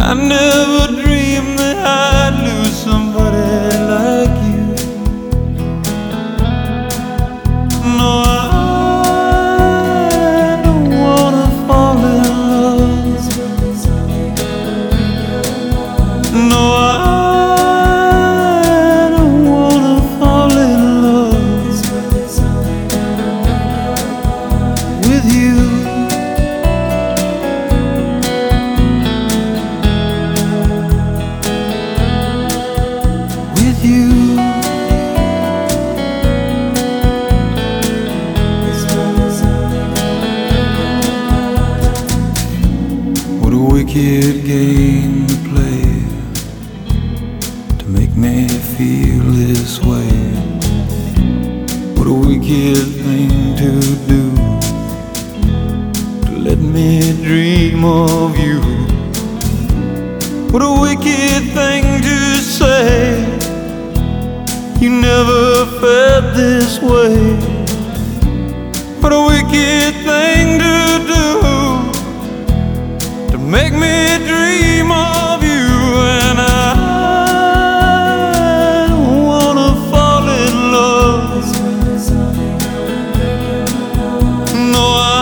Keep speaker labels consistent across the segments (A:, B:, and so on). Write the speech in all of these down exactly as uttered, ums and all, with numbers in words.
A: I never dreamed that I'd lose somebody like you. No, I don't wanna fall in love. No, I don't wanna fall in love with you. What a wicked game to play to make me feel this way. What a wicked thing to do to let me dream of you. What a wicked thing to say, you never felt this way. What a wicked thing to do to make me dream of you. And I don't wanna fall in love. No, I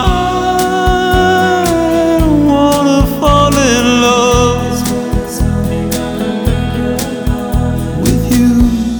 A: don't wanna fall in love with you.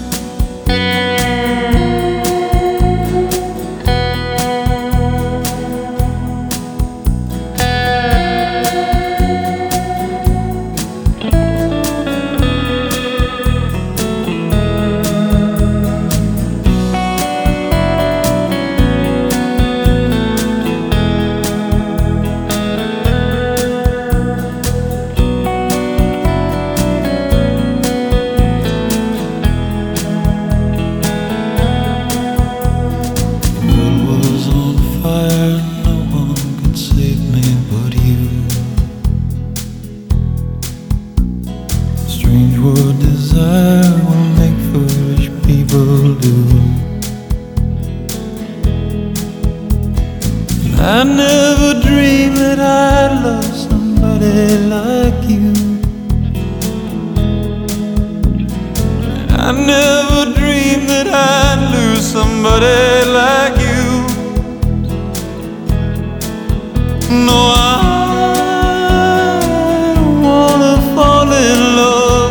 A: Strange what desire will make foolish people do. I never dreamed that I'd love somebody like you. I never dreamed that I'd lose somebody like you. No, I don't wanna fall in love.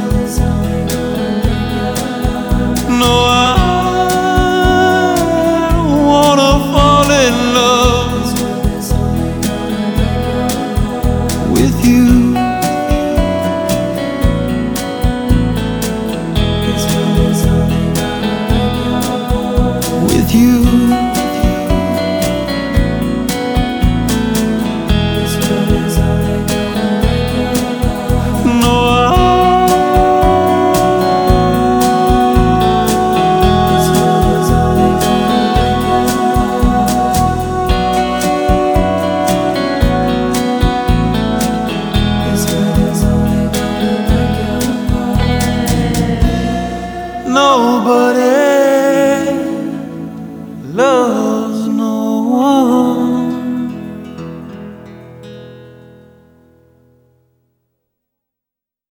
A: No, I don't wanna fall in love with you. With you. Nobody